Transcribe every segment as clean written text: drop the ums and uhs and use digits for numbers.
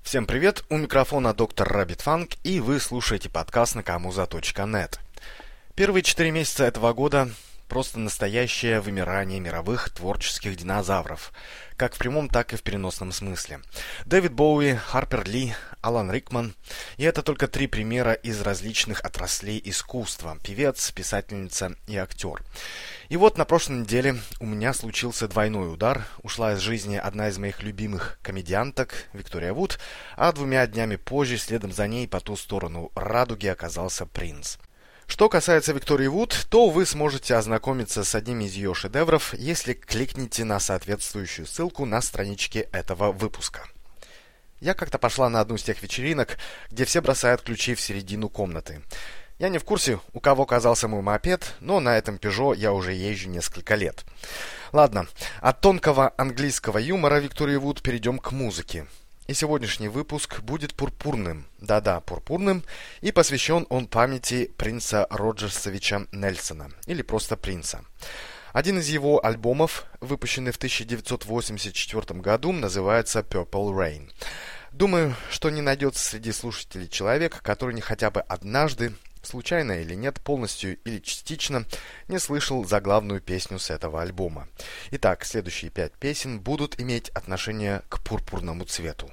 Всем привет, у микрофона доктор Rabbit Funk, и вы слушаете подкаст nakamuza.net. Первые 4 месяца этого года просто настоящее вымирание мировых творческих динозавров, как в прямом, так и в переносном смысле. Дэвид Боуи, Харпер Ли, Алан Рикман. И это только 3 примера из различных отраслей искусства: певец, писательница и актер. И вот на прошлой неделе у меня случился двойной удар. Ушла из жизни одна из моих любимых комедианток, Виктория Вуд, а 2 днями позже, следом за ней, по ту сторону радуги оказался Принц. Что касается Виктории Вуд, то вы сможете ознакомиться с одним из ее шедевров, если кликните на соответствующую ссылку на страничке этого выпуска. Я как-то пошла на одну из тех вечеринок, где все бросают ключи в середину комнаты. Я не в курсе, у кого оказался мой мопед, но на этом Peugeot я уже езжу несколько лет. Ладно, от тонкого английского юмора Виктории Вуд перейдем к музыке. И сегодняшний выпуск будет пурпурным, да-да, пурпурным, и посвящен он памяти принца Роджерсовича Нельсона, или просто принца. Один из его альбомов, выпущенный в 1984 году, называется Purple Rain. Думаю, что не найдется среди слушателей человека, который не хотя бы однажды, случайно или нет, полностью или частично, не слышал заглавную песню с этого альбома. Итак, следующие 5 песен будут иметь отношение к пурпурному цвету.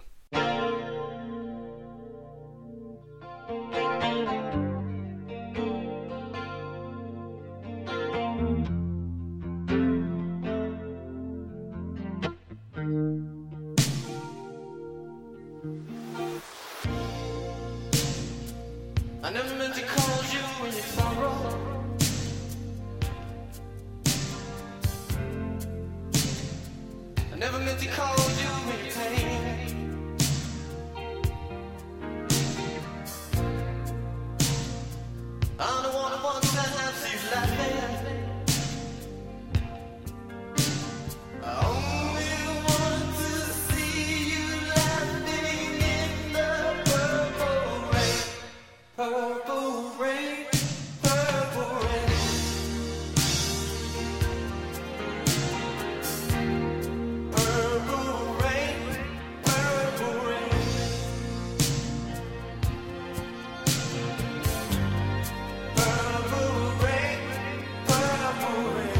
I never meant to call you in your sorrow. I never meant to call you in your pain. I'm the one who wants to have you laughing. I only want to see you laughing in the purple rain. Purple rain, purple rain. Purple rain, purple rain. Purple rain, purple rain.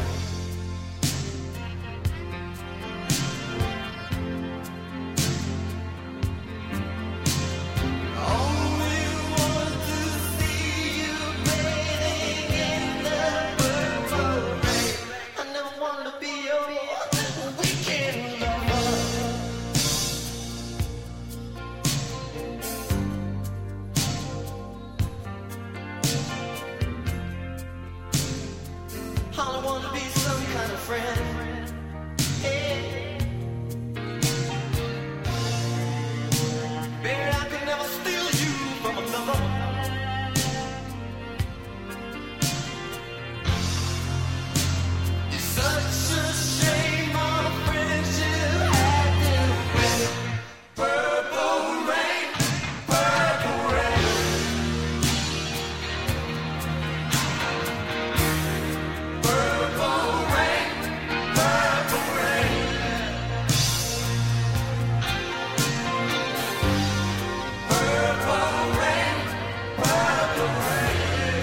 Only want to see you bathing in the purple rain. I never wanted to be your weekend lover. All I want to be some kind of friend. Hey. Baby, I could never steal you from another. It's such a shame our friendship had to end. Purple rain, purple rain. Purple rain, purple rain. Purple rain, purple rain.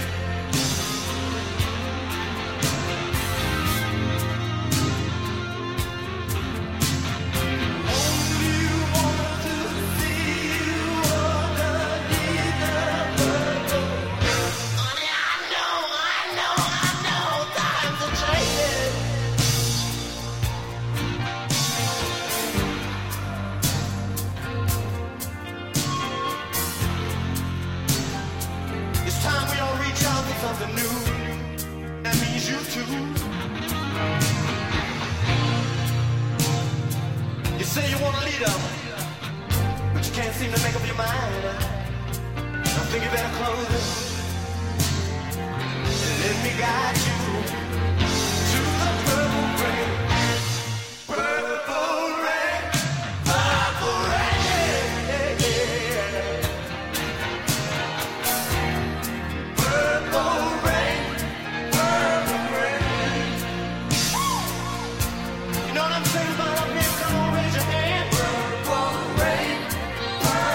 Only want to see you underneath the purple rain. Honey, I know, times are changing. It's time we all reach out for something new. That means you too. You say you want a leader, but you can't seem to make up your mind. I think you better close it and let me guide you to the purple rain. Purple rain, purple rain. Purple rain, purple rain. You know what I'm saying about up here? Come on, raise your hand. Purple rain, purple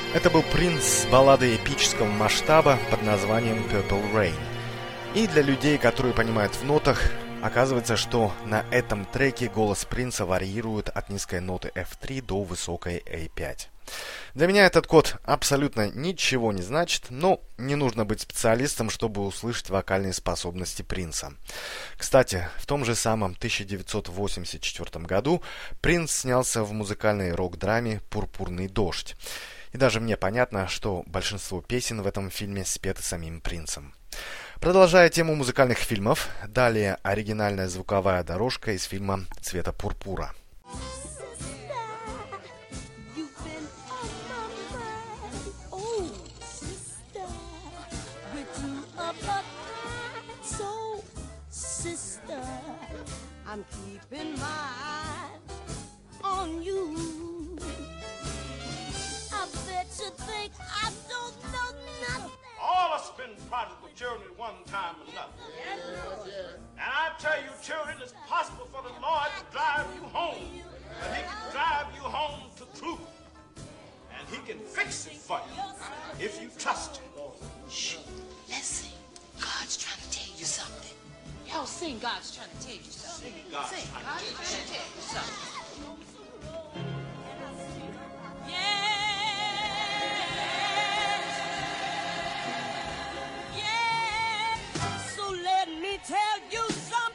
Это был Принц с балладой эпического масштаба под названием Purple Rain. И для людей, которые понимают в нотах, оказывается, что на этом треке голос Принца варьирует от низкой ноты F3 до высокой A5. Для меня этот код абсолютно ничего не значит, но не нужно быть специалистом, чтобы услышать вокальные способности Принца. Кстати, в том же самом 1984 году Принц снялся в музыкальной рок-драме «Пурпурный дождь». И даже мне понятно, что большинство песен в этом фильме спеты самим Принцем. Продолжая тему музыкальных фильмов, далее оригинальная звуковая дорожка из фильма «Цвета пурпура». I'm keeping my eye on you. I bet you think I don't know nothing. All of us been prodigal children at one time or another. And I tell you, children, it's possible for the Lord to drive you home. And He can drive you home to truth. And He can fix it for you if you trust Him. Shh, let's sing. God's trying to tell you something. Y'all sing, God's trying to tell you something. God's Sing, trying God's to trying to tell you something. So let me tell you something.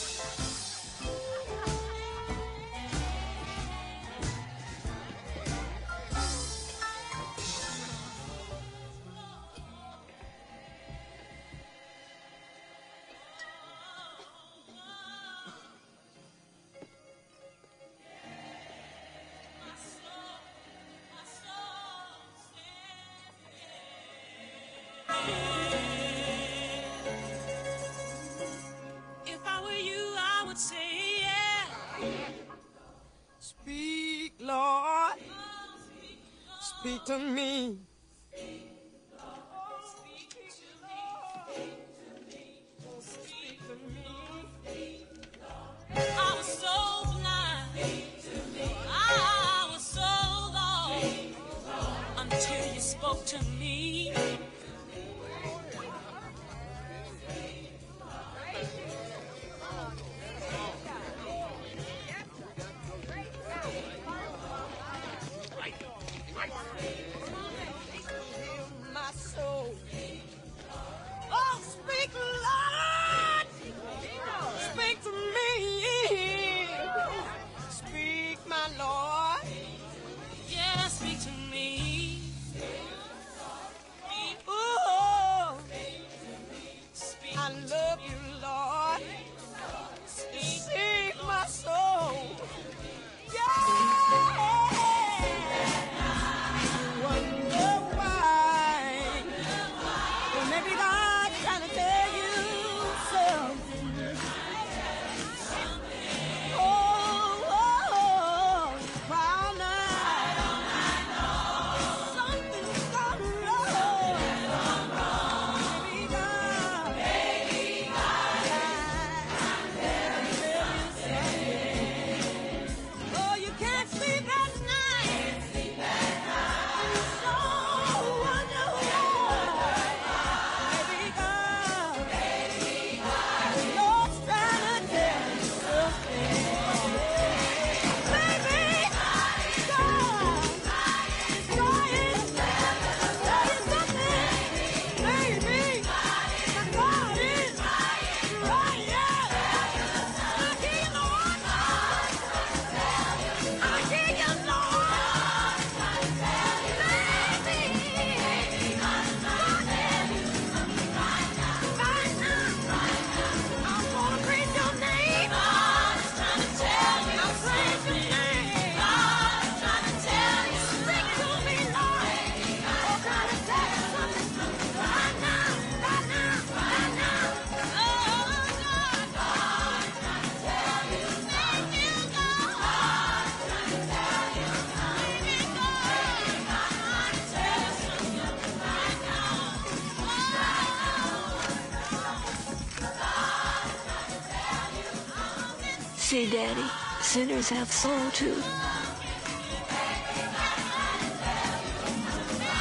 If I were you, I would say, yeah. Speak, Lord. Speak to me. I was so blind. I was so lost until you spoke to me. My soul. Oh, speak, Lord. Speak to me. Speak, my Lord. Yeah, speak to me. Ooh, Speak I love you, Lord. Save my soul. Yeah. Wonder why. Well, maybe God's trying to tell you something. Oh, proud now. Something's gone wrong. Maybe God. Oh, you can't sleep at night. So wonder why. Maybe God. The Lord's trying to tell you something. Maybe God is trying to tell you something. Maybe God is right, yeah. I hear you, Lord. I hear you, Lord. Maybe God is right now. I'm gonna praise your name. God is trying to tell you. I'll praise your name. God is trying to tell you. Speak to me, Lord. Oh, God is saying something right now, right now, right now. Oh, God. God is trying to tell you. Thank you, God. God is trying to tell you. Maybe God is trying to tell you something right now. See, Daddy, sinners have soul too.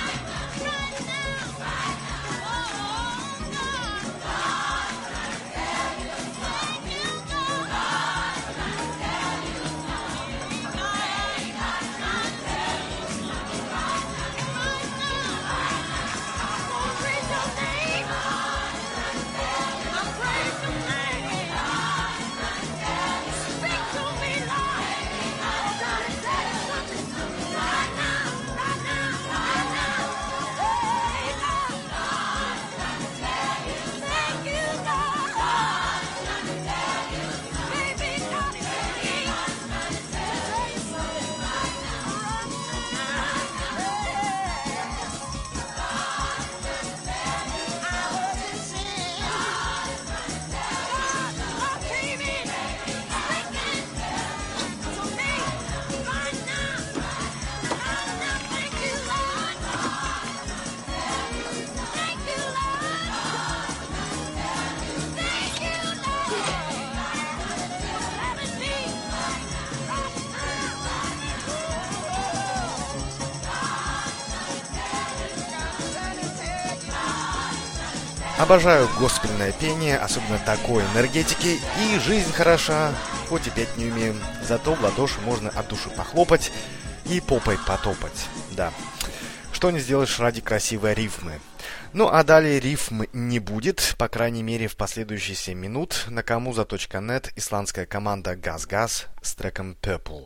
Обожаю госпельное пение, особенно такой энергетики, и жизнь хороша, хоть и петь не умеем, зато в ладоши можно от души похлопать и попой потопать, да. Что не сделаешь ради красивой рифмы. Ну а далее рифм не будет, по крайней мере в последующие 7 минут. На kamuza.net исландская команда Газ-Газ с треком Purple.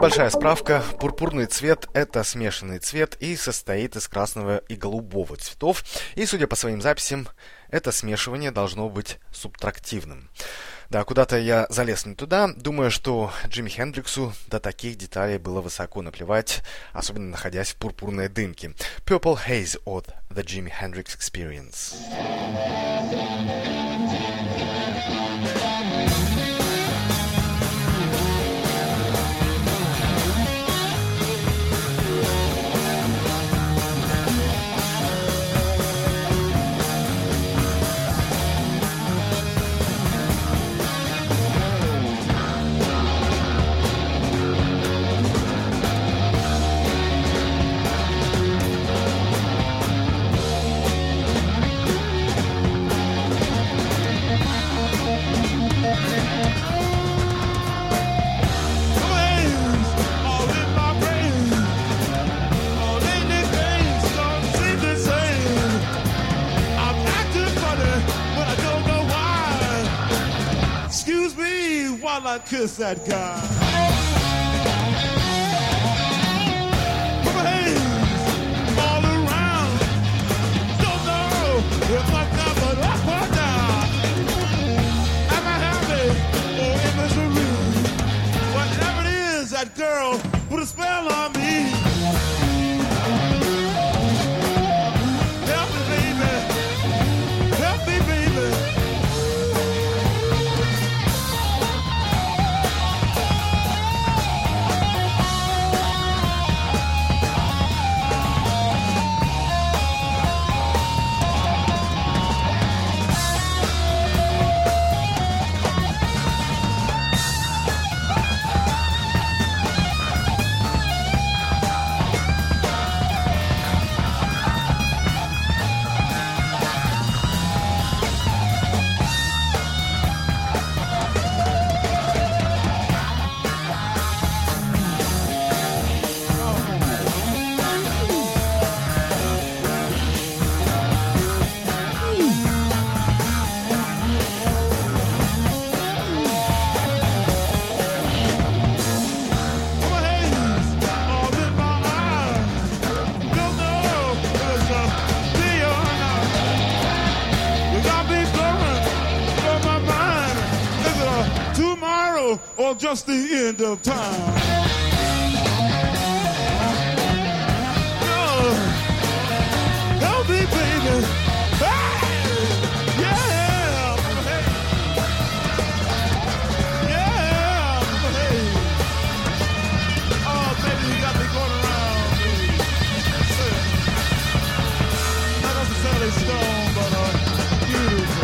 Небольшая справка. Пурпурный цвет – это смешанный цвет и состоит из красного и голубого цветов. И, судя по своим записям, это смешивание должно быть субтрактивным. Да, куда-то я залез не туда. Думаю, что Джимми Хендриксу до таких деталей было высоко наплевать, особенно находясь в пурпурной дымке. Purple Haze от The Jimi Hendrix Experience. I kiss that guy. Put my hands all around. Don't know if I'm coming up or down. Am I happy or in misery? Whatever it is, that girl put a spell on me. Help me, baby. Help me, baby. Or just the end of time. No, help me, baby. Hey, yeah, hey, yeah, hey. Oh, baby, you got me going around. Not necessarily stone, but beautiful.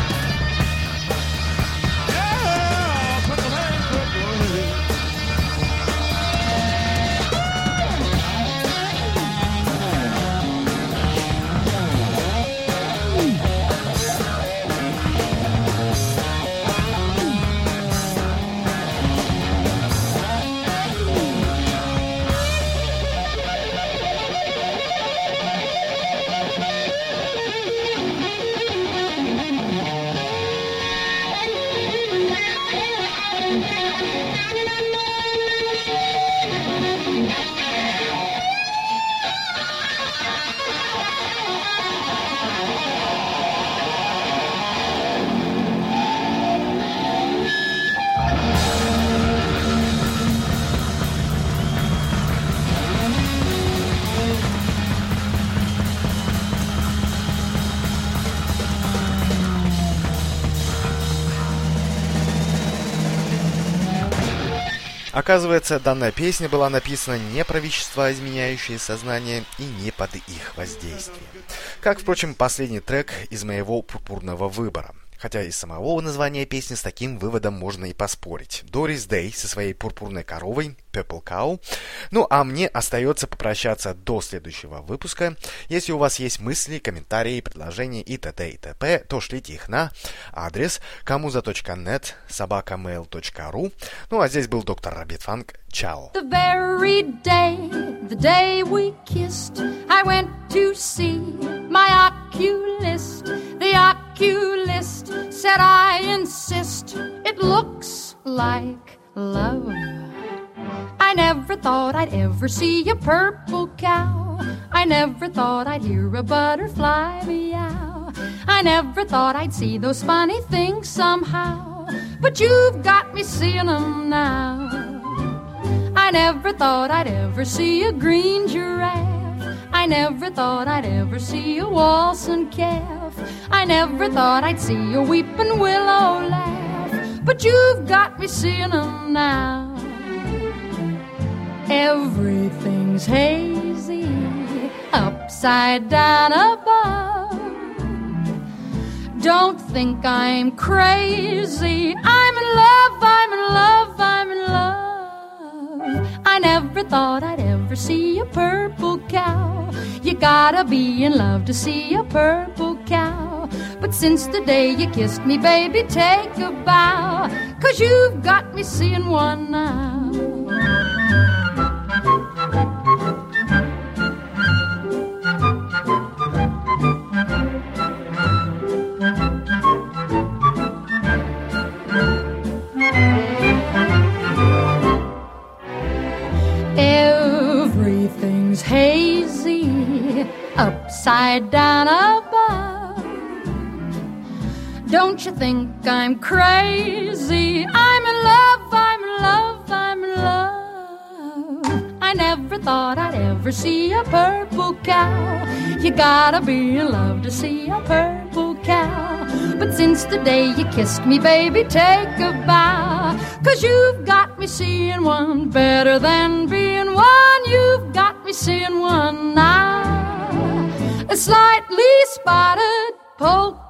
Оказывается, данная песня была написана не про вещества, изменяющие сознание, и не под их воздействием. Как, впрочем, последний трек из моего пурпурного выбора. Хотя из самого названия песни с таким выводом можно и поспорить. Дорис Дэй со своей пурпурной коровой Purple Cow. Ну а мне остается попрощаться до следующего выпуска. Если у вас есть мысли, комментарии, предложения и т.д. и т.п., то шлите их на адрес kamuza.net @mail.ru. Ну а здесь был доктор Rabbit Funk. Чао. The very day, the day we kissed, I went to see my oculist. The oculist said, I insist, it looks like love. I I never thought I'd ever see a purple cow. I never thought I'd hear a butterfly meow. I never thought I'd see those funny things somehow. But you've got me seeing them now. I never thought I'd ever see a green giraffe. I never thought I'd ever see a waltzing calf. I never thought I'd see a weeping willow laugh. But you've got me seeing them now. Everything's hazy, upside down above. Don't think I'm crazy. I'm in love, I'm in love, I'm in love. I never thought I'd ever see a purple cow. You gotta be in love to see a purple cow. But since the day you kissed me, baby, take a bow, 'cause you've got me seeing one now. Everything's hazy, upside down above. Don't you think I'm crazy? I'm in love, I'm in love, I'm in love. I never thought I'd ever see a purple cow. You gotta be in love to see a purple cow. But since the day you kissed me, baby, take a bow, 'cause you've got me seeing one better than being one. You've got me seeing one now. A slightly spotted polka